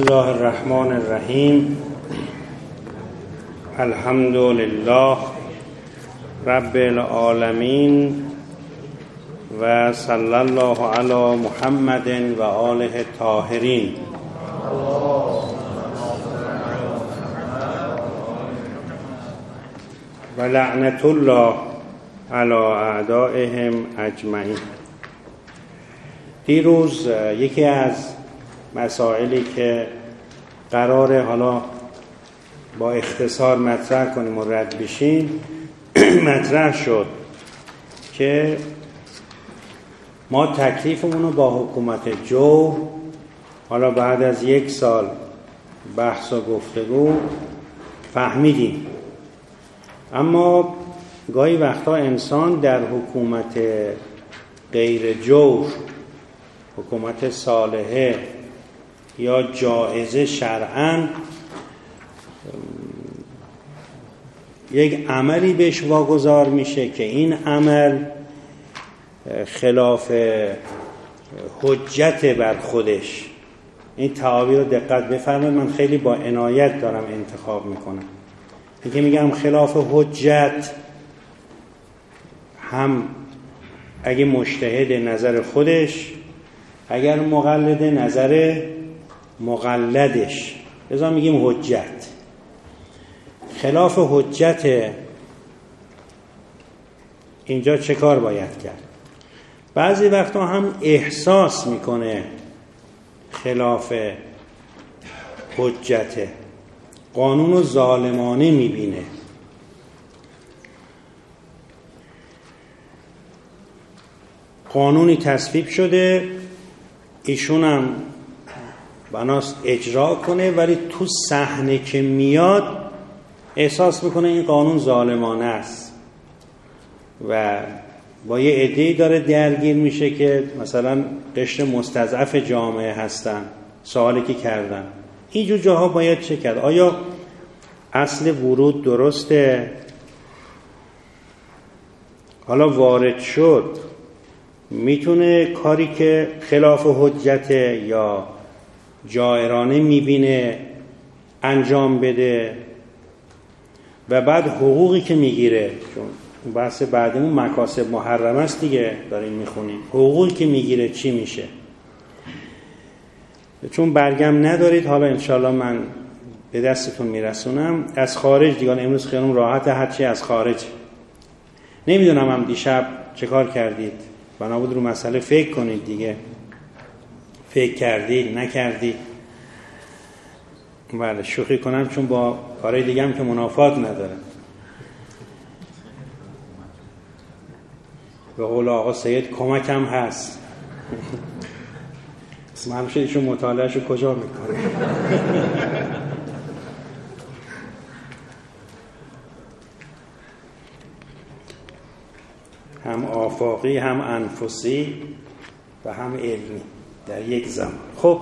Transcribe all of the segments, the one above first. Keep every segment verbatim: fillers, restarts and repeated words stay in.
الله الرحمن الرحیم. الحمد لله رب العالمین و صلی الله علی محمد و آله الطاهرین. و لعنت الله علی اعدائهم اجمعین. دیروز یکی از مسائلی که قراره حالا با اختصار مطرح کنیم و رد بشیم مطرح شد که ما تکلیفمون رو با حکومت جور حالا بعد از یک سال بحث و گفتگو فهمیدیم، اما گاهی وقتا انسان در حکومت غیر جور، حکومت صالحه یا جایزه شرعاً، یک عملی بهش واگذار میشه که این عمل خلاف حجت بر خودش. این تعابیر رو دقت بفرمایید، من خیلی با عنایت دارم انتخاب میکنم. این که میگم خلاف حجت، هم اگه مجتهد نظر خودش، اگر مقلد نظر مقلدش، لذا میگیم حجت. خلاف حجت اینجا چه کار باید کرد؟ بعضی وقتا هم احساس میکنه خلاف حجت، قانون رو ظالمانه میبینه. قانونی تصویب شده، ایشون هم بناست اجرا کنه، ولی تو صحنه که میاد احساس میکنه این قانون ظالمانه است و با یه عده‌ای داره درگیر میشه که مثلا قشر مستضعف جامعه هستن. سوالی که کردن اینجور جاها باید چه کرد؟ آیا اصل ورود درسته؟ حالا وارد شد میتونه کاری که خلاف حجت یا جائرانه میبینه انجام بده و بعد حقوقی که میگیره، چون بحث بعدمون مکاسب محرمه است دیگه داریم میخونیم، حقوقی که میگیره چی میشه؟ چون برگم ندارید، حالا انشالله من به دستتون میرسونم. از خارج دیگه امروز خیالم راحت، هرچی از خارج. نمیدونم هم دیشب چه کار کردید، بنابود رو مسئله فکر کنید دیگه. فکر کردید نکردید؟ بله، شوخی کنم چون با کارهای دیگه هم که منافات نداره. به قول آقا سید کمک هم هست. همیشه ایشون مطالعهشو کجا میکنه؟ هم آفاقی، هم انفسی و هم علمی در یک زمان. خب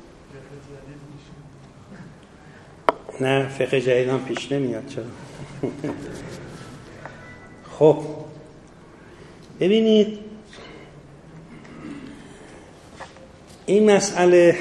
نه، فقه جدید هم پیش نمیاد. چرا؟ خب ببینید، این مسئله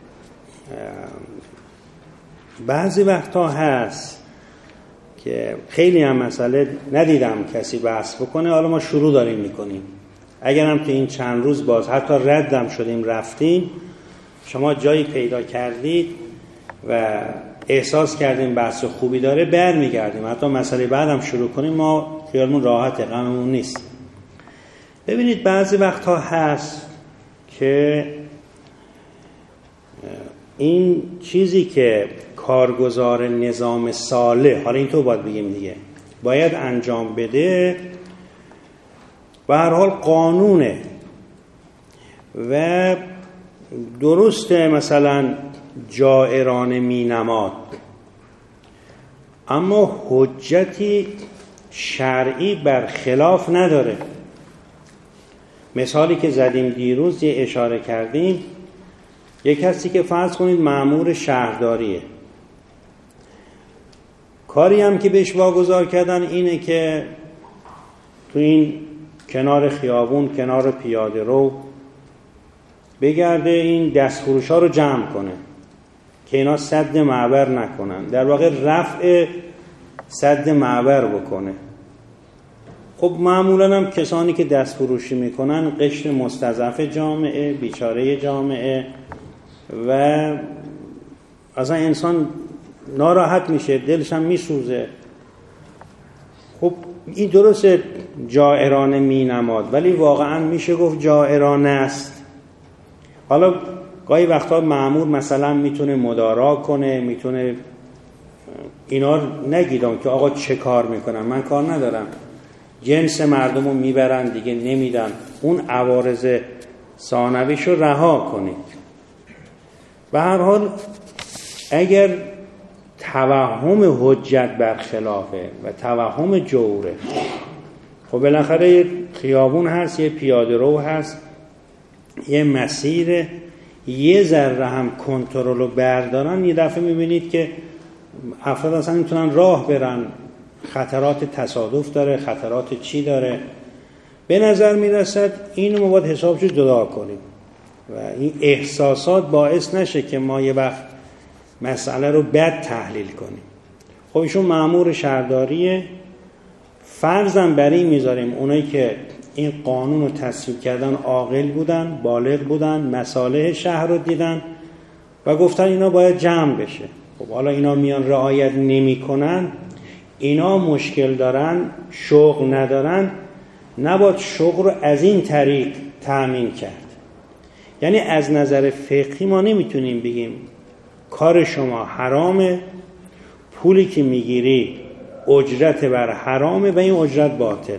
بعضی وقتا هست که خیلی هم مسئله ندیدم کسی بحث بکنه، حالا ما شروع داریم میکنیم. اگر هم که این چند روز باز حتی ردم شدیم رفتیم، شما جایی پیدا کردید و احساس کردیم بحث خوبی داره، بر میگردیم. حتی مسئله بعدم شروع کنیم، ما خیالمون راحته، غممون نیست. ببینید بعضی وقتها هست که این چیزی که کارگزار نظام صالح، حالا این تو باید بگیم دیگه، باید انجام بده، به هر حال قانونه و درسته مثلا جائرانه می نماد، اما حجتی شرعی بر خلاف نداره. مثالی که زدیم دیروز، یه اشاره کردیم، یک کسی که فرض کنید مأمور شهرداریه، کاری هم که بهش واگذار کردن اینه که تو این کنار خیابون، کنار پیاده رو بگرده این دستفروش‌ها رو جمع کنه که اینا سد معبر نکنن، در واقع رفع سد معبر بکنه. خب معمولا هم کسانی که دست فروشی میکنن قشر مستضعف جامعه، بیچاره جامعه، و اصلا انسان ناراحت میشه، دلش هم میسوزه. خب این درسته جائرانه می نماد، ولی واقعا میشه گفت جائرانه است. حالا گاهی وقتا مأمور مثلا میتونه مدارا کنه، میتونه اینا نگیدم که آقا چه کار میکنن، من کار ندارم، جنس مردم رو میبرن دیگه نمیدن، اون عوارض ثانویش رو رها کنید. به هر حال اگر توهم حجت برخلافه و توهم جوره، خب بالاخره یه خیابون هست، یه پیاده رو هست، یه مسیر، یه ذره هم کنترل رو بردارن، یه دفعه میبینید که افراد اصلا میتونن راه برن، خطرات تصادف داره، خطرات چی داره. به نظر میرسد اینو ما باید حسابشو جدا کنیم و این احساسات باعث نشه که ما یه وقت مسئله رو بد تحلیل کنیم. خب ایشون مأمور شهرداریه، فرضاً برای میذاریم اونایی که این قانون رو تصویب کردن عاقل بودن، بالغ بودن، مصالح شهر رو دیدن و گفتن اینا باید جمع بشه. خب حالا اینا میان رعایت نمی کنن، اینا مشکل دارن، شغل ندارن، نباید شغل رو از این طریق تأمین کرد. یعنی از نظر فقهی ما نمیتونیم بگیم کار شما حرامه، پولی که میگیری اجرت بر حرامه و این اجرت باطله.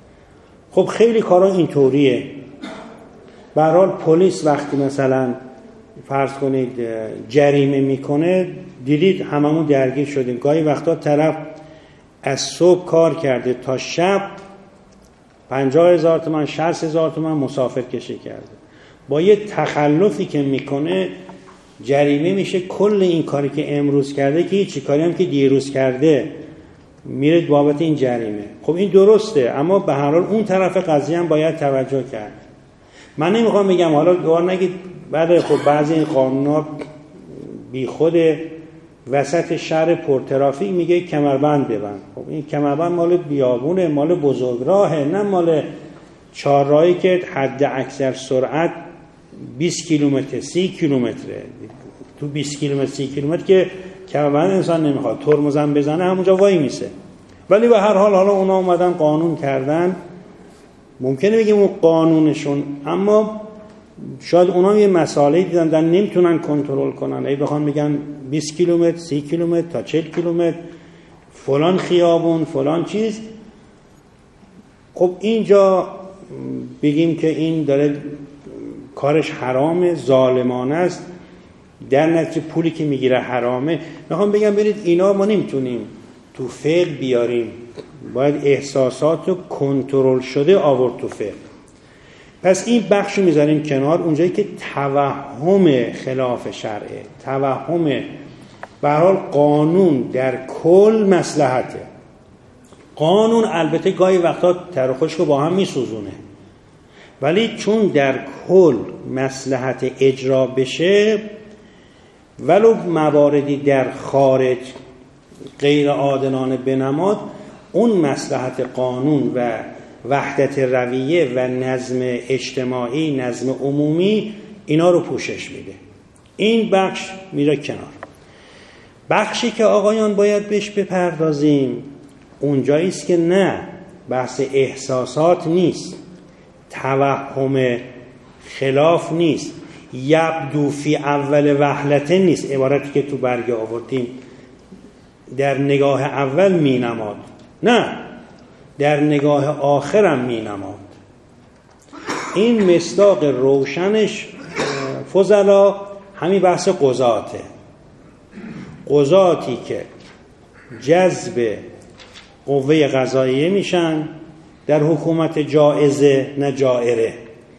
خب خیلی کارا اینطوریه. به هر حال پلیس وقتی مثلا فرض کنید جریمه میکنه، دیدید هممون درگیر شدیم، گاهی وقتا طرف از صبح کار کرده تا شب پنجاه هزار تومان شصت هزار تومان مسافر کشی کرده، با یه تخلفی که میکنه جریمه میشه کل این کاری که امروز کرده، که هیچی کاری هم که دیروز کرده میره بابت این جریمه. خب این درسته، اما به هر حال اون طرف قضیه هم باید توجه کرد. من نمیخوام بگم حالا دوار نگید بله خب بعضی این قانونا بی خود وسط شهر پرترافیک میگه کمربند ببند. خب این کمربند مال بیابونه، مال بزرگراهه، نه مال چهارراهی که حد اکثر سرعت بیست کیلومتر سی کیلومتره. تو بیست کیلومتر سی کیلومتر که کمربند انسان نمیخواد، ترمزم بزنه همونجا وای میسه. ولی به هر حال حالا اونا اومدن قانون کردن، ممکنه بگیم اون قانونشون، اما شاید اونا یه مسائلی دیدن در نمیتونن کنترل کنن، ای بخوان میگن بیست کیلومتر سی کیلومتر تا چهل کیلومتر فلان خیابون فلان چیز. خب اینجا بگیم که این داره کارش حرامه، ظالمانه است، در نتیجه پولی که میگیره حرامه. میخوام بگم برید اینا ما نمیتونیم تو فقه بیاریم، باید احساسات رو کنترل شده آورد تو فقه. پس این بخشو میذاریم کنار، اونجایی که توهم خلاف شرعه، توهم به هر حال قانون در کل مصلحته. قانون البته گاهی وقتا تر و خشک رو با هم میسوزونه، ولی چون در کل مصلحت اجرا بشه، ولو مواردی در خارج غیر عادلانه بنماد، اون مصلحت قانون و وحدت رویه و نظم اجتماعی، نظم عمومی، اینا رو پوشش میده. این بخش میره کنار. بخشی که آقایان باید بهش بپردازیم اونجایی است که نه بحث احساسات نیست، توهم خلاف نیست، یبدو فی اول وهلته نیست، عبارتی که تو برگه آوردیم در نگاه اول می نماد، نه در نگاه آخرم می نماد. این مصداق روشنش فضلا همین بحث قضاته. قضاتی که جذب قوه قضاییه میشن در حکومت جائزه نه جائره،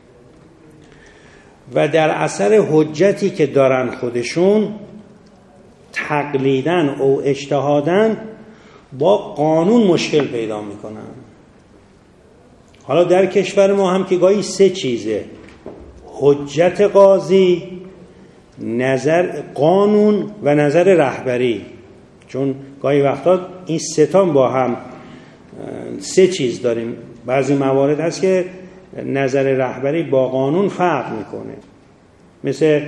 و در اثر حجتی که دارن خودشون تقلیدن او اجتهادن با قانون مشکل پیدا میکنن. حالا در کشور ما هم که گاهی سه چیزه: حجت قاضی، نظر قانون و نظر رهبری، چون گاهی وقتا این سه تا با هم سه چیز داریم. بعضی موارد هست که نظر رهبری با قانون فرق میکنه، مثل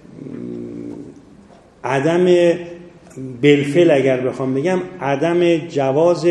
عدم بالفعل اگر بخوام بگم عدم جواز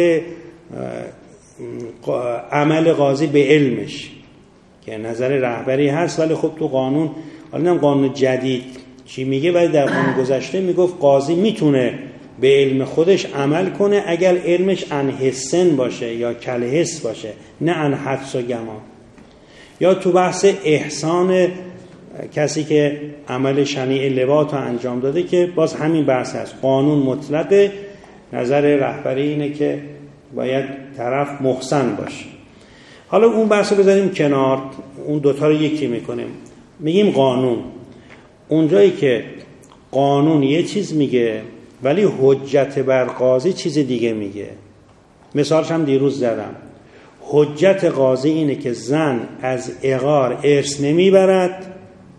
عمل قاضی به علمش که نظر رهبری هست، ولی خب تو قانون، حالا نه قانون جدید چی میگه، ولی در قانون گذشته میگفت قاضی میتونه به علم خودش عمل کنه اگر علمش عن حسن باشه یا کل حس باشه، نه عن حدس و گمان. یا تو بحث احسان کسی که عمل شنیع لواط رو انجام داده که باز همین بحث هست، قانون مطلقه، نظر رهبری اینه که باید طرف محسن باشه. حالا اون بحث رو بذاریم کنار، اون دوتا رو یکی میکنیم، میگیم قانون. اونجایی که قانون یه چیز میگه ولی حجت بر قاضی چیز دیگه میگه. مثالش هم دیروز زدم، حجت قاضی اینه که زن از عقار ارث نمیبرد.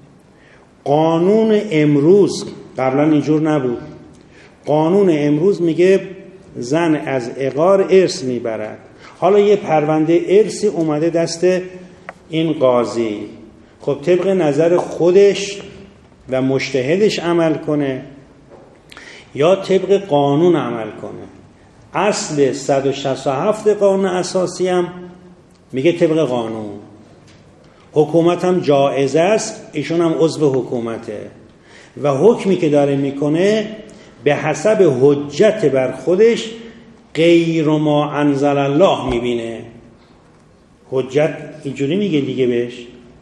قانون امروز، قبلا اینجور نبود، قانون امروز میگه زن از عقار ارث میبرد. حالا یه پرونده ارثی اومده دست این قاضی، خب طبق نظر خودش و مجتهدش عمل کنه یا طبق قانون عمل کنه؟ اصل صد و شصت و هفت قانون اساسی هم میگه طبق قانون. حکومت هم جایزه است، ایشون هم عضو حکومته و حکمی که داره میکنه به حسب حجت بر خودش غیر ما انزل الله میبینه. حجت اینجوری میگه دیگه بهش.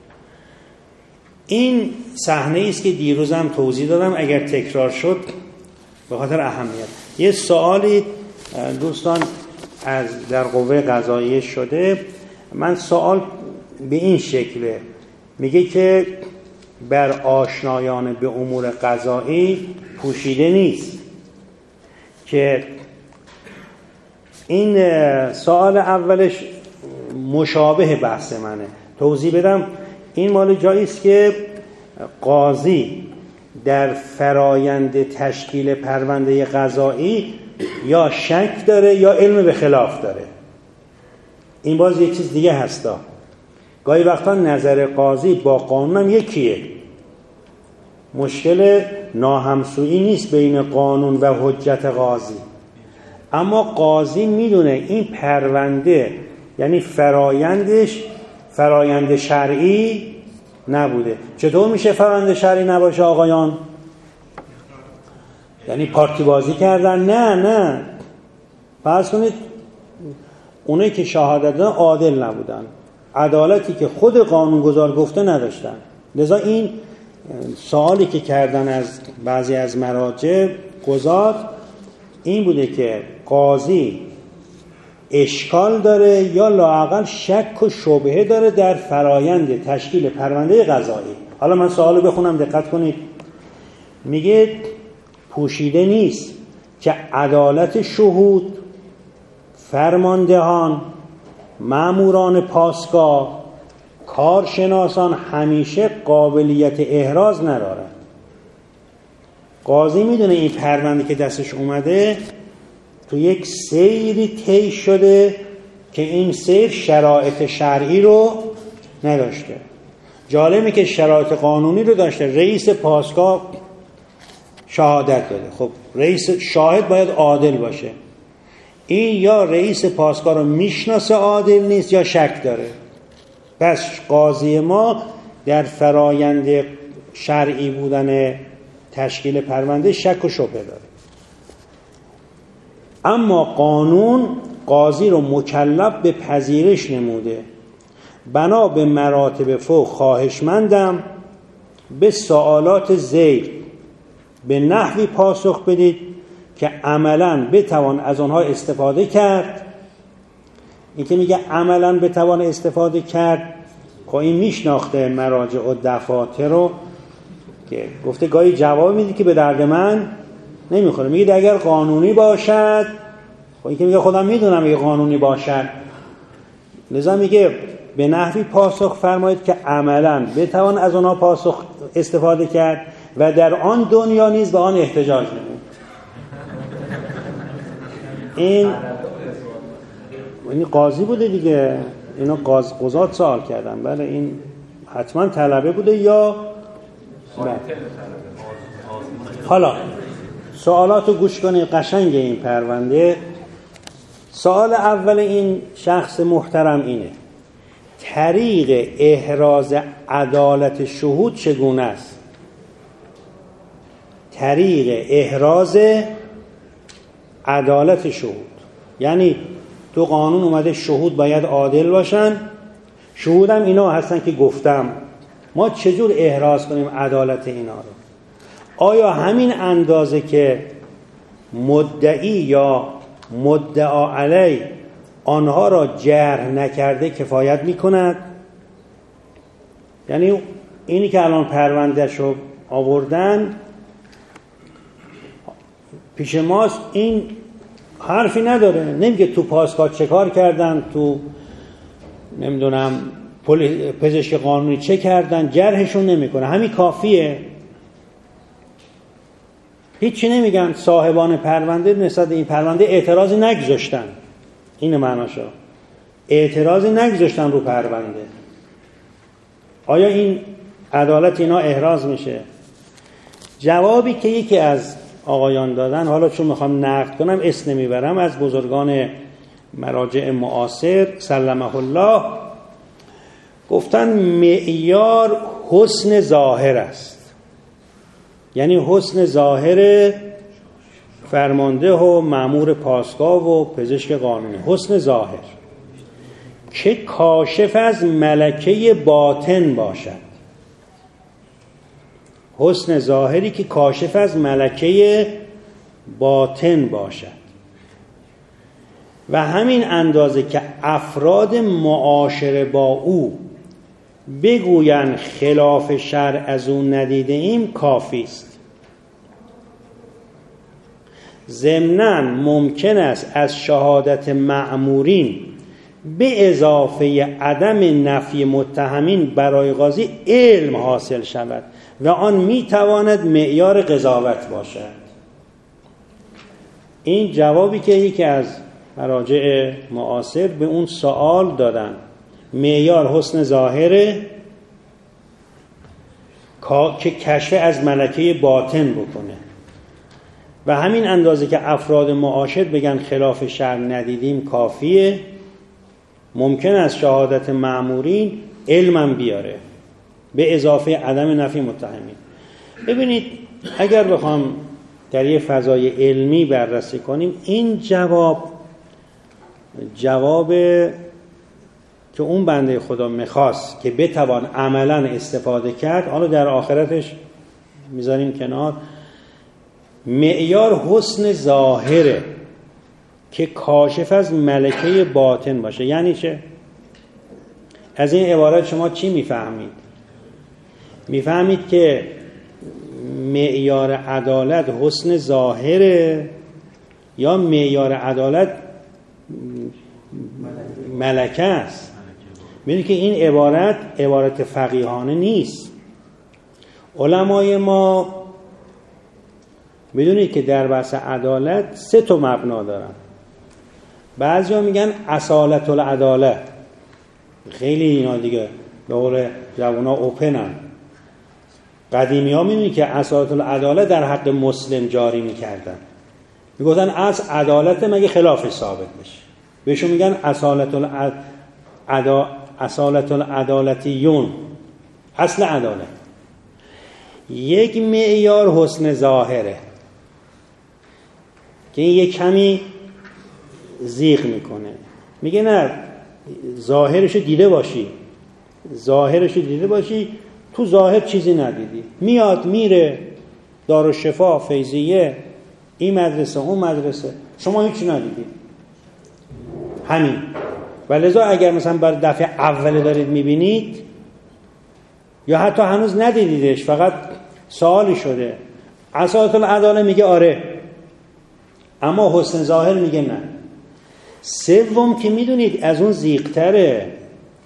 این صحنه است که دیروزم توضیح دادم، اگر تکرار شد به خاطر اهمیت. یه سوالی دوستان از در قوه قضاییه شده، من سوال به این شکله، میگه که بر آشنایان به امور قضایی پوشیده نیست که این سوال اولش مشابه بحث منه. توضیح بدم، این مال جایی است که قاضی در فرایند تشکیل پرونده قضایی یا شک داره یا علم به خلاف داره. این باز یک چیز دیگه هستا. گاهی وقتا نظر قاضی با قانون هم یکیه. مشکل ناهمسویی نیست بین قانون و حجت قاضی، اما قاضی میدونه این پرونده یعنی فرایندش فرایند شرعی نبوده. چطور میشه فرایند شرعی نباشه آقایان؟ یعنی پارتی بازی کردن؟ نه نه، فرض کنید اونایی که شهادت دادن عادل نبودن، عدالتی که خود قانونگذار گفته نداشتن. لذا این سوالی که کردن از بعضی از مراجع قضات این بوده که قاضی اشکال داره یا لااقل شک و شبهه داره در فرایند تشکیل پرونده قضایی. حالا من سوالو بخونم دقت کنید. میگه پوشیده نیست که عدالت شهود، فرماندهان، ماموران پاسگاه، کارشناسان همیشه قابلیت احراز ندارن. قاضی میدونه این پرونده که دستش اومده تو یک سیری طی شده که این سیر شرایط شرعی رو نداشته. جالبه که شرایط قانونی رو داشته. رئیس پاسگاه شهادت داده، خب رئیس شاهد باید عادل باشه. این یا رئیس پاسگاه رو میشناسه عادل نیست یا شک داره. پس قاضی ما در فرایند شرعی بودن تشکیل پرونده شک و شبهه داره. اما قانون قاضی رو مکلف به پذیرش نموده. بنا به مراتب فوق خواهشمندم به سوالات زیر به نحوی پاسخ بدید که عملاً بتوان از آنها استفاده کرد. این که میگه عملاً بتوان استفاده کرد، خب این میشناخته مراجع و دفاتر رو که گفته گاهی جواب میدی که به درد من نمیخوره. میگه اگر قانونی باشد، خب این که میگه خودم میدونم اگه قانونی باشد، لذا میگه به نحوی پاسخ فرمایید که عملاً بتوان از آنها پاسخ استفاده کرد و در آن دنیا نیز به آن احتجاج نمود. این این قاضی بوده دیگه، اینا قاض قضات سوال کردن. بله این حتما طلبه بوده یا بله. حالا سوالاتو گوش کنید، قشنگ این پرونده. سوال اول این شخص محترم اینه: طریق احراز عدالت شهود چگونه است؟ طریق احراز عدالت شهود یعنی تو قانون اومده شهود باید عادل باشن، شهود هم اینا هستن که گفتم، ما چجور احراز کنیم عدالت اینا رو؟ آیا همین اندازه که مدعی یا مدعا علی آنها را جرح نکرده کفایت میکند؟ یعنی اینی که الان پرونده شو آوردن پیش ماست، این حرفی نداره، نمیگه تو پاسگاه چه کار کردن، تو نمیدونم پزشک قانونی چه کردن، جرحشون نمیکنه، همین کافیه. هیچی نمیگن. صاحبان پرونده نسبت این پرونده اعتراضی نگذاشتن، این معناشو، اعتراضی نگذاشتن رو پرونده. آیا این عدالت اینا احراز میشه؟ جوابی که یکی از آقایان دادن، حالا چون میخوام نقد کنم اسم نمیبرم، از بزرگان مراجع معاصر سلمه الله، گفتن معیار حسن ظاهر است. یعنی حسن ظاهر فرمانده و مأمور پاسگاه و پزشک قانونی، حسن ظاهر که کاشف از ملکه باطن باشد. حسن ظاهری که کاشف از ملکه باطن باشد و همین اندازه که افراد معاشر با او بگویند خلاف شرع از او ندیده ایم کافی است. ضمناً ممکن است از شهادت مأمورین به اضافه عدم نفی متهمین برای قاضی علم حاصل شود و آن میتواند معیار قضاوت باشد. این جوابی که یکی از مراجع معاصر به اون سوال دادن، معیار حسن ظاهره که کشف از ملکه باطن بکنه و همین اندازه که افراد معاشر بگن خلاف شرع ندیدیم کافیه. ممکن است شهادت مأمورین علمم بیاره به اضافه عدم نفی متهمین. ببینید اگر بخوام در یه فضای علمی بررسی کنیم، این جواب جواب که اون بنده خدا میخواست که بتوان عملا استفاده کرد، حالا در آخرتش میذاریم کنار، معیار حسن ظاهره که کاشف از ملکه باطن باشه. یعنی چه؟ از این عبارت شما چی میفهمید؟ میفهمید که معیار عدالت حسن ظاهره یا معیار عدالت ملکه است؟ می‌بینید که این عبارت عبارت فقیهانه نیست. علمای ما می‌دونید که در بحث عدالت سه تا مبنا دارن. بعضیا میگن اصالت العداله، خیلی اینا دیگه به قول جوونا اوپنن. قدیمی ها می‌دونید که اصالت العداله در حق مسلم جاری می‌کردن، میگفتن از عدالت مگه خلافش ثابت بشه، بهشون میگن اصالت العدا اصالت العدالتیون، اصل عدالت. یک معیار حسن ظاهره که این یک کمی زیغ میکنه، میگه نه ظاهرشو دیده باشی، ظاهرشو دیده باشی، تو ظاهر چیزی ندیدی، میاد میره دارالشفا، فیضیه، این مدرسه اون مدرسه، شما هیچی ندیدی. همین. ولذا اگر مثلا بر دفعه اول دارید میبینید یا حتی هنوز ندیدیدش، فقط سوالی شده، اصالت العداله میگه آره، اما حسن ظاهر میگه نه. سوم که میدونید از اون زیغ‌تره،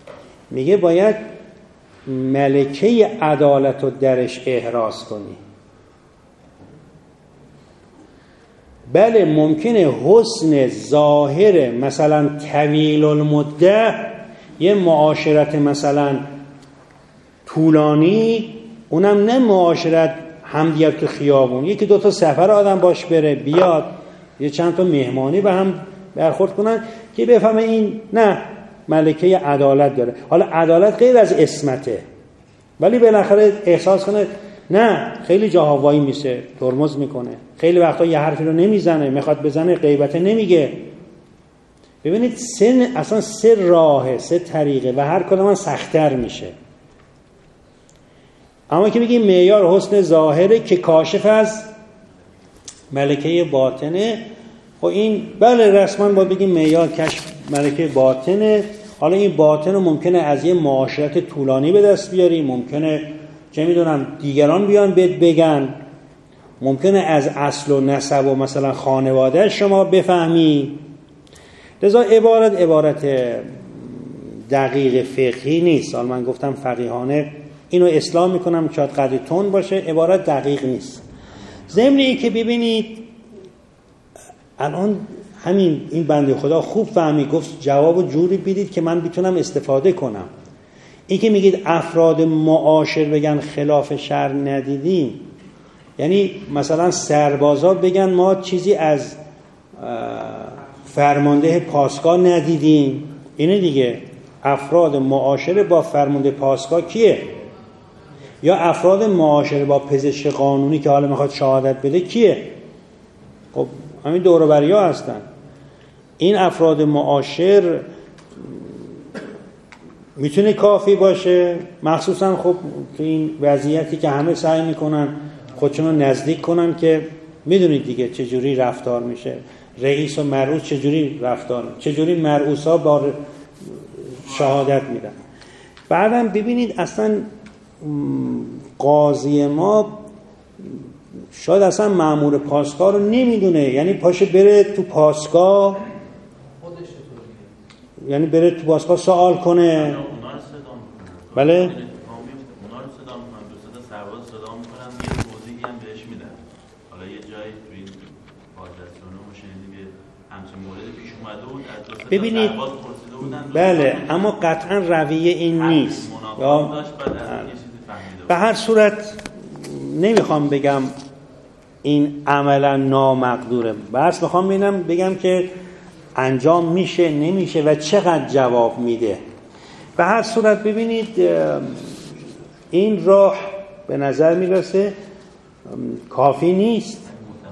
میگه باید ملکه عدالت رو درش احراز کنی. بله ممکنه حسن ظاهر مثلا طویل المده، یه معاشرت مثلا طولانی، اونم نه معاشرت همدیگر تو خیابون، یکی دو تا سفر آدم باش بره بیاد، یه چند تا مهمانی به هم برخورد کنن که بفهمه این نه ملکه عدالت داره. حالا عدالت غیر از عصمته، ولی بالاخره احساس کنه نه خیلی جاها وای میسه، ترمز میکنه، خیلی وقتا یه حرفی رو نمیزنه، میخواد بزنه غیبت نمیگه. ببینید سه اصلا سه راهه، سه طریقه و هر کدوم من سخت‌تر میشه. اما که بگیم معیار حسن ظاهره که کاشف از ملکه باطنه، خب این بله رسما با بگیم معیار کشف ملکه باطنه. حالا این باطن رو ممکنه از یه معاشرت طولانی به دست بیاری، ممکنه چه میدونم دیگران بیان بهت بگن، ممکنه از اصل و نسب و مثلا خانواده شما بفهمی. لذا عبارت عبارت دقیق فقهی نیست. حالا من گفتم فقیهانه اینو اصلاح میکنم شاید قدری تون باشه، عبارت دقیق نیست. ضمن این که ببینید الان همین این بنده خدا خوب فهمی، گفت جواب جوری بدید که من بتونم استفاده کنم. این که میگید افراد معاشر بگن خلاف شرع ندیدیم، یعنی مثلا سربازا بگن ما چیزی از فرمانده پاسگاه ندیدیم، اینه دیگه. افراد معاشر با فرمانده پاسگاه کیه؟ یا افراد معاشر با پزشک قانونی که حالا میخواد شهادت بده کیه؟ خب همین دور و بریا هستن. این افراد معاشر میتونه کافی باشه، مخصوصا خب تو این وضعیتی که همه سعی میکنن خودشون رو نزدیک کنن که میدونید دیگه چجوری رفتار میشه، رئیس و مرئوس چجوری رفتار میشه، چجوری مرئوسا با شهادت میدن. بعدم ببینید اصلا قاضی ما شاید اصلا مأمور پاسگاه رو نمیدونه، یعنی پاشه بره تو پاسگاه، یعنی بره تو پاسگاه سوال کنه. بله اونا رو صدا میکنن، دو صدا سرباز صدا میکنن، یه توضیحی هم بهش میدن. حالا یه جایی تو این واژه‌سونه مشاهده به همچین مورد پیش اومده بود، از دو صدا ببینید سرباز پرسیده بودن. بله اما قطعا رویه این نیست. یا به هر صورت نمیخوام بگم این عملا نامقدوره، بس میخوام ببینم بگم که انجام میشه نمیشه و چقدر جواب میده. به هر صورت ببینید این راه به نظر میرسه کافی نیست.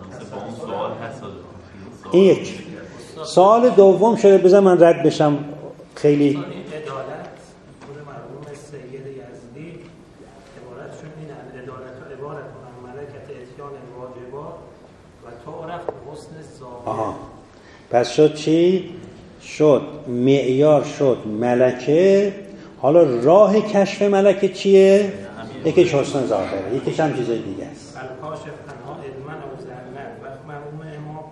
این یک سوال دوم شده، بذار من رد بشم خیلی. عدالت خود مرحوم سید یزدی عبارتشون اینه: عدالت و عبارت عن ملکت اتیان واجبات و تعرف به حسن ظاهر. آها پس شد چی؟ شد معیار شد ملکه. حالا راه کشف ملکه چیه؟ یکیش حسن ظاهره، یکیش هم چیزای دیگه است. الکاشف تنها علما و ظنا. وقت مرحوم امام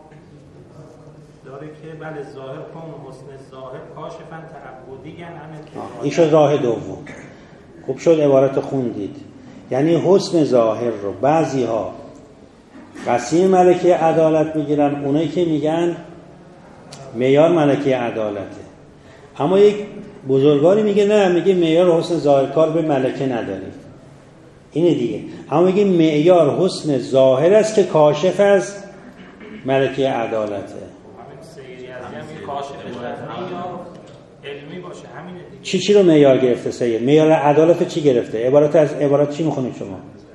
داره که بله ظاهر کن حسن ظاهر کاشفن تعبدی همه. این شد راه دوم. خوب شد عبارت خوندید. یعنی حسن ظاهر رو بعضی ها قسیم ملکه عدالت میگیرن، اونایی که میگن معیار ملکه عدالته. اما یک بزرگانی میگه نه، میگه معیار حسن ظاهر کار به ملکه نداریم، اینه دیگه. اما میگه معیار حسن ظاهر است که کاشف از ملکه عدالته. همین سید یزدی کاشف شرعی یا علمی باشه، همینه دیگه. چی چی رو معیار گرفته سید؟ معیار عدالت چی گرفته؟ عبارت از عبارت چی میخونید شما؟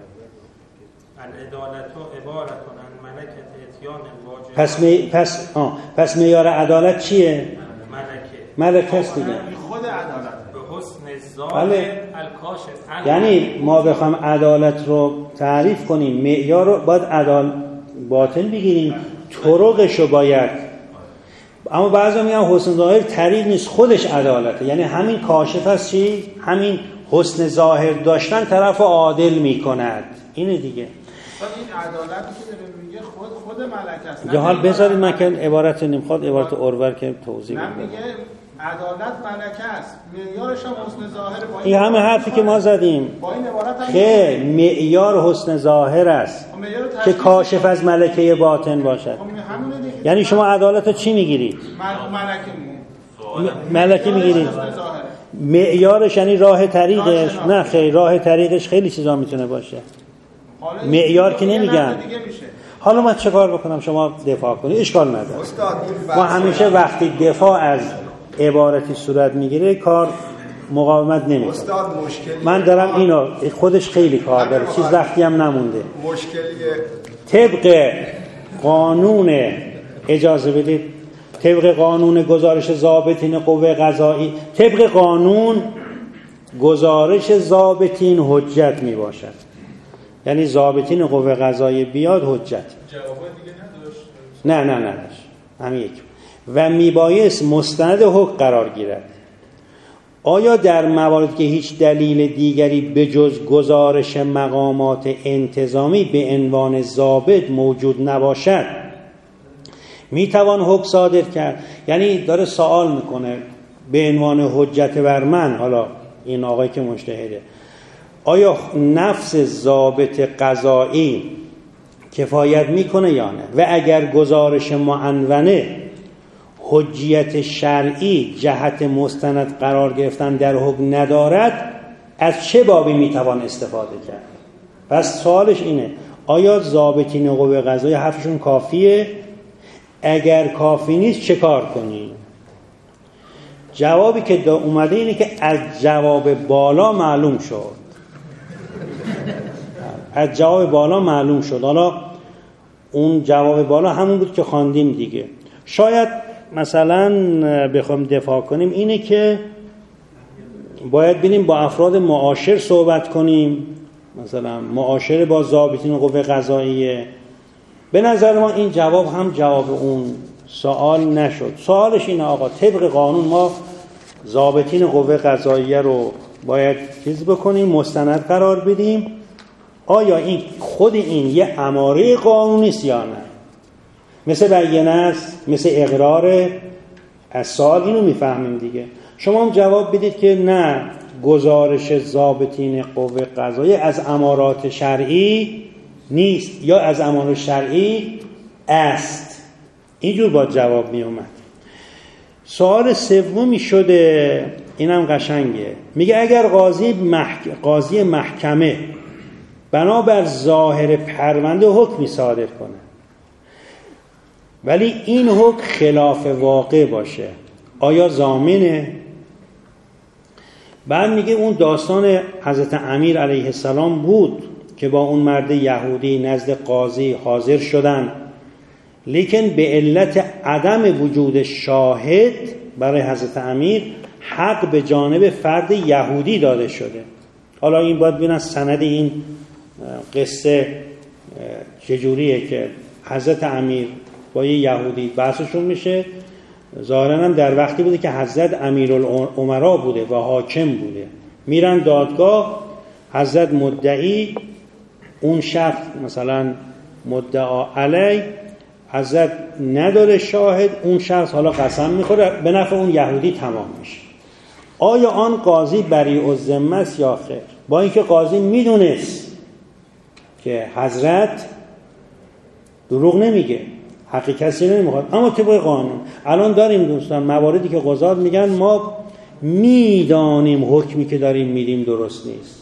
العدالت و عبارت عن ملکت اتیان واجبات. پس می... پس آه پس معیار عدالت چیه؟ ملکه. ملکه است دیگه. خود عدالت به حسن ظاهر الکاشف. یعنی ما بخوام عدالت رو تعریف کنیم، معیار رو باید عدالت باطن بگیریم، طرقش رو باید. اما بعضی میگن حسن ظاهر طریق نیست، خودش عدالته. یعنی همین کاشف است چی؟ همین حسن ظاهر داشتن طرف عادل میکند، اینه دیگه. این عدالتی که داره میگه خود خود ملکه است. جهال بذارید من که عبارت نمیخواد عبارت اورور که توضیح بدم. میگه عدالت ملکه است، معیارش هم حسن ظاهر. با این همه حرفی که ما زدیم با این عبارت هم خیر معیار حسن ظاهر است که کاشف از ملکه باطن باشد. همون یعنی شما عدالت رو چی میگیرید؟ ملکی میگیرید. معیارش یعنی راه طریقش؟ نه خیر، راه طریقش خیلی چیزا میتونه باشه. معیار که نمیگن. حالا من چه کار بکنم شما دفاع کنید؟ اشکال نداره. ما همیشه وقتی دفاع از عبارتی صورت میگیره کار مقاومت نمیکنه. استاد مشکلی من دارم اینو خودش خیلی کار داره، چیز وقتی هم نمونده. مشکلیه طبق قانون، اجازه بدید، طبق قانون گزارش ضابطین قوه قضایی، طبق قانون گزارش ضابطین حجت می باشد. یعنی ضابطین قوه قضایی بیاد حجت. جواب دیگه نداشت؟ نه نه نداشت، همین یک. و میبایست مستند حکم قرار گیرد. آیا در مواردی که هیچ دلیل دیگری به جز گزارش مقامات انتظامی به عنوان ضابط موجود نباشد میتوان حکم صادر کرد؟ یعنی داره سوال میکنه به عنوان حجت بر من، حالا این آقای که مجتهده، آیا نفس ضابط قضایی کفایت میکنه یا نه؟ و اگر گزارش معنونه حجیت شرعی جهت مستند قرار گرفتن در حکم ندارد، از چه بابی میتوان استفاده کرد؟ پس سوالش اینه، آیا ضابطین قوه قضایی حرفشون کافیه؟ اگر کافی نیست چه کار کنیم؟ جوابی که اومده اینه که از جواب بالا معلوم شد. از جواب بالا معلوم شد. حالا اون جواب بالا همون بود که خواندیم دیگه. شاید مثلا بخوام دفاع کنیم اینه که باید بینیم با افراد معاشر صحبت کنیم، مثلا معاشر با ضابطین قوه قضاییه. به نظر ما این جواب هم جواب اون سوال نشد. سوالش اینه آقا طبق قانون ما ضابطین قوه قضاییه رو باید چیز بکنیم، مستند قرار بدیم. آیا این خود این یه اماره قانونی است یا نه؟ مثل بیانه است، مثل اقرار؟ از سوال اینو میفهمیم دیگه. شما هم جواب بدید که نه، گزارش ضابطین قوه قضاییه از امارات شرعی نیست یا از امارات شرعی است. اینجور با جواب می اومد. سوال سومی شده، اینم قشنگه، میگه اگر قاضی محک... قاضی محکمه بنابر ظاهر پرونده حکمی صادر کنه ولی این حکم خلاف واقع باشه، آیا ضامنه؟ بعد میگه اون داستان حضرت امیر علیه السلام بود که با اون مرد یهودی نزد قاضی حاضر شدن، لیکن به علت عدم وجود شاهد برای حضرت امیر حق به جانب فرد یهودی داده شده. حالا این باید ببینن سند این قصه چجوریه که حضرت امیر با یه یهودی بحثشون میشه. ظاهراً هم در وقتی بوده که حضرت امیرالامرا بوده و حاکم بوده. میرن دادگاه، حضرت مدعی، اون شخص مثلا مدعا علی، حضرت نداره شاهد، اون شخص حالا قسم میخوره، به نفع اون یهودی تمام میشه. آیا آن قاضی بریء الذمه است یا خیر؟ با اینکه قاضی میدونست که حضرت دروغ نمیگه، حق کسی نمیخواد، اما طبق قانون الان داریم دوستان مواردی که قضات میگن ما میدانیم حکمی که داریم میدیم درست نیست.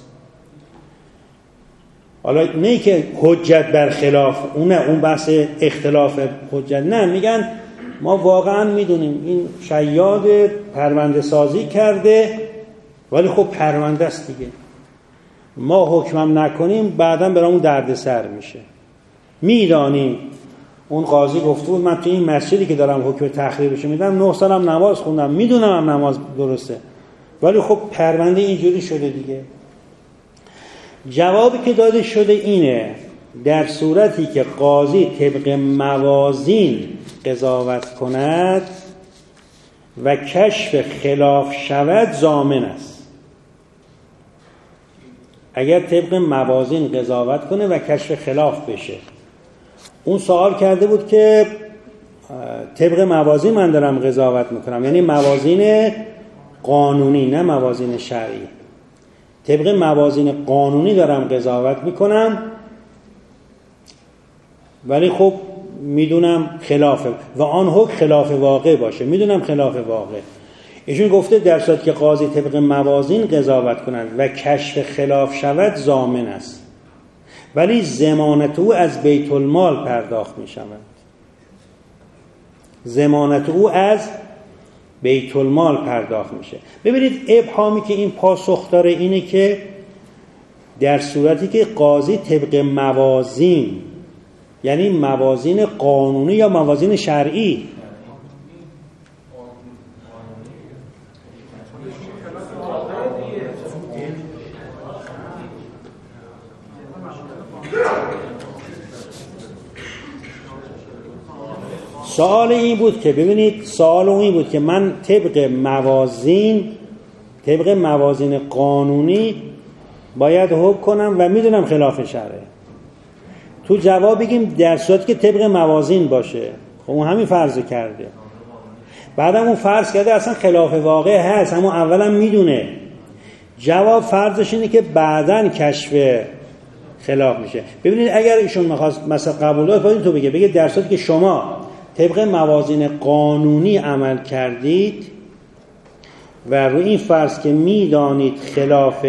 حالا نه که حجت بر خلاف اونه، اون بحث اختلاف حجت، نه، میگن ما واقعا میدونیم این شیاد پرونده سازی کرده ولی خب پرونده است دیگه، ما حکمم نکنیم بعداً برامون دردسر میشه. میدانیم اون قاضی گفته بود من تو این مسجدی که دارم حکم تخریبش میدم نه سالم نماز خوندم، میدونم هم نماز درسته ولی خب پرونده اینجوری شده دیگه. جوابی که داده شده اینه در صورتی که قاضی طبق موازین قضاوت کند و کشف خلاف شود ضامن است. اگر طبق موازین قضاوت کنه و کشف خلاف بشه. اون سوال کرده بود که طبق موازین من دارم قضاوت میکنم، یعنی موازین قانونی نه موازین شرعی. طبق موازین قانونی دارم قضاوت میکنم ولی خب میدونم خلاف و آن حکم خلاف واقع باشه، میدونم خلاف واقع. ایشون گفته در صورت که قاضی طبق موازین قضاوت کند و کشف خلاف شود ضامن است، ولی ضمانت او از بیت المال پرداخت می شود. ضمانت او از بیت المال پرداخت میشه. ببینید ابهامی که این پاسخ داره اینه که در صورتی که قاضی طبق موازین، یعنی موازین قانونی یا موازین شرعی، سوال این بود که ببینید سوال این بود که من طبق موازین طبق موازین قانونی باید حکم کنم و میدونم خلاف شرعه. تو جواب بگیم در صورتی که طبق موازین باشه. خب اون همین فرض کرده، بعدم اون فرض کرده اصلا خلاف واقع هست، اما اولا میدونه. جواب فرضش اینه که بعداً کشف خلاف میشه. ببینید اگر ایشون میخواست مثلا قبولات باید تو بگه بگه در صورتی که شما طبق موازین قانونی عمل کردید و روی این فرض که میدانید خلاف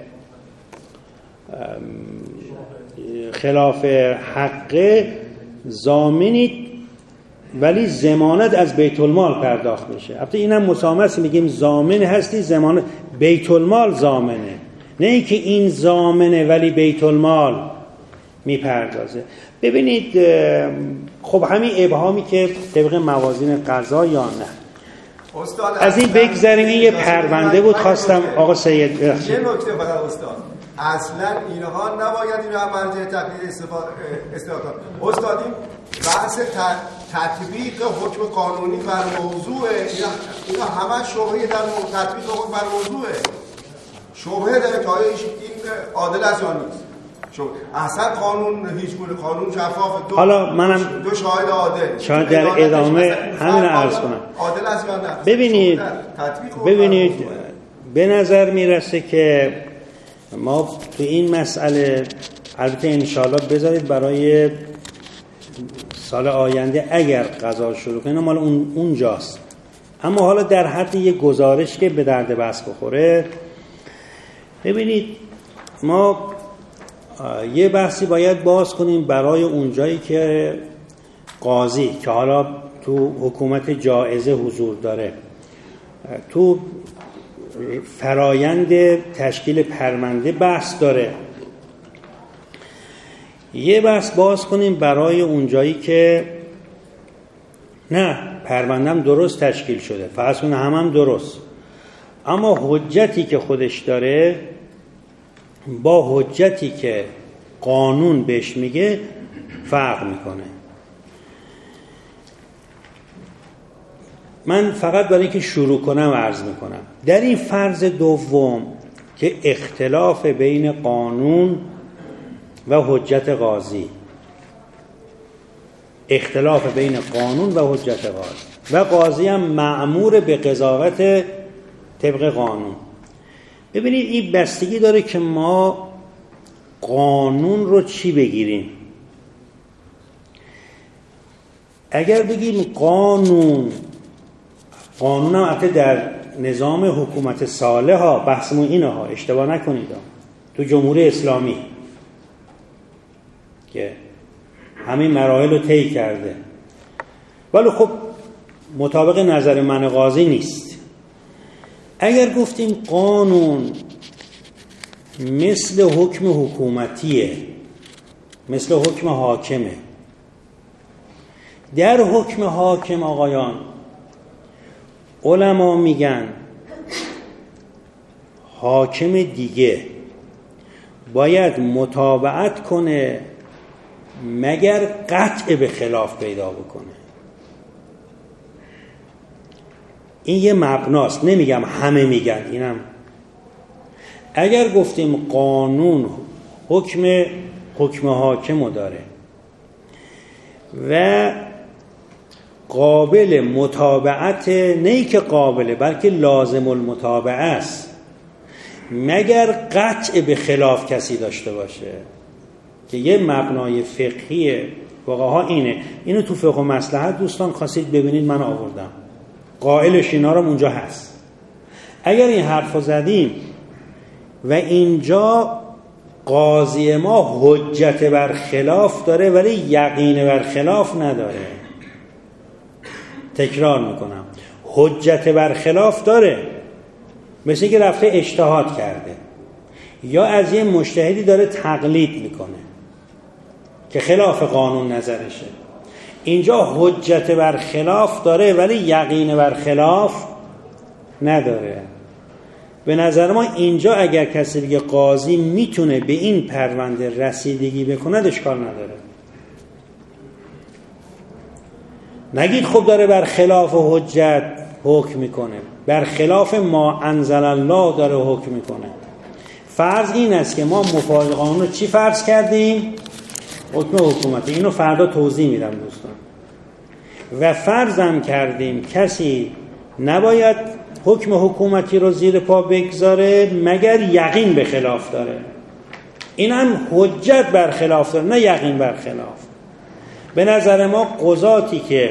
خلاف حق ضامنید، ولی ضمانت از بیت المال پرداخت میشه. البته اینم مسامحه، میگیم ضامن هستی، ضمانت بیت المال ضامنه، نه اینکه این ضامنه ولی بیت المال میپردازه. ببینید خب همین ابهامی که طبق موازین قضا یا نه، از این بگذاریم. این یه پرونده بود خواستم آقا سید یه نکته فقط استاد، اصلا اینها نباید این رو مرجع تقلید استفاده کنند. استاد این بحث تطبیق حکم قانونی بر موضوع اینا همه شبهه در تطبیق حکم بر موضوعه، شبهه داره که آیا این عادل است یا نیست. اصلا قانون هیچ گونه قانون شفاف، دو حالا منم دو شاهد عادل شاید در ادامه همین رو عرض کنم. عادل است یا نه؟ ببینید ببینید به نظر میرسه که ما تو این مسئله، البته انشاءالله بذارید برای سال آینده اگر قضا شروع کنیم مال اون اونجاست، اما حالا در حد یه گزارش که به درد بحث بخوره. ببینید ما یه بحثی باید باز کنیم برای اونجایی که قاضی که حالا تو حکومت جائزه حضور داره، تو فرایند تشکیل پرونده بحث داره، یه بحث باز کنیم برای اونجایی که نه پروندم درست تشکیل شده، فرض کنه هم هم درست، اما حجتی که خودش داره با حجتی که قانون بهش میگه فرق میکنه. من فقط برای اینکه شروع کنم عرض میکنم در این فرض دوم که اختلاف بین قانون و حجت قاضی، اختلاف بین قانون و حجت قاضی و قاضی هم مأمور به قضاوت طبق قانون. ببینید این بستگی داره که ما قانون رو چی بگیریم. اگر بگیم قانون قانون هم حتی در نظام حکومت صالح ها، بحثمون اینه ها، اشتباه نکنید ها. تو جمهوری اسلامی که همین مراحل رو طی کرده، ولی خب مطابق نظر من قاضی نیست. اگر گفتیم قانون مثل حکم حکومتیه، مثل حکم حاکمه، در حکم حاکم آقایان علما میگن حاکم دیگه باید متابعت کنه مگر قطع به خلاف پیدا بکنه. این یه مبناست، نمیگم همه میگن اینم. اگر گفتیم قانون حکم حکم حاکمو داره و قابل متابعت، نه که قابله بلکه لازم المتابعه است مگر قطع به خلاف کسی داشته باشه، که یه مبنای فقهی فقها اینه. اینو تو فقه و مصلحت دوستان خواستید ببینید من آوردم، قائلش اینا رو اونجا هست. اگر این حرفو زدیم و اینجا قاضی ما حجت بر خلاف داره ولی یقین بر خلاف نداره، تکرار میکنم، حجت بر خلاف داره، مثل که رفته اجتهاد کرده یا از یه مجتهدی داره تقلید میکنه که خلاف قانون نظرشه. اینجا حجت بر خلاف داره ولی یقین بر خلاف نداره. به نظر ما اینجا اگر کسی بگه قاضی میتونه به این پرونده رسیدگی بکنه اشکال نداره. نگید خب داره بر خلاف حجت حکم میکنه، بر خلاف ما انزل الله داره حکم میکنه. فرض این است که ما مفاد قانون رو چی فرض کردیم؟ حکم حکومتی. اینو فردا توضیح میدم دوستان. و فرضم کردیم کسی نباید حکم حکومتی رو زیر پا بگذاره مگر یقین به خلاف داره. این هم حجت بر خلاف داره نه یقین بر خلاف. به نظر ما قضاتی که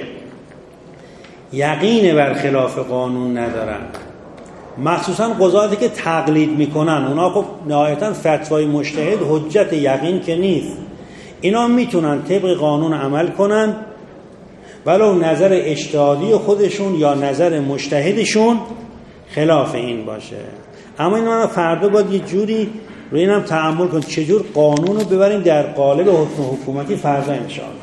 یقین بر خلاف قانون ندارن، مخصوصا قضاتی که تقلید میکنن، اونا خب نهایتا فتوای مجتهد حجت یقین که نیست، اینا میتونن طبق قانون عمل کنن ولو نظر اجتهادی خودشون یا نظر مجتهدشون خلاف این باشه. اما اینا فردا باید یه جوری روی اینم تأمل کن چجور قانون رو ببریم در قالب حکم حکومتی فردا انشاءالله.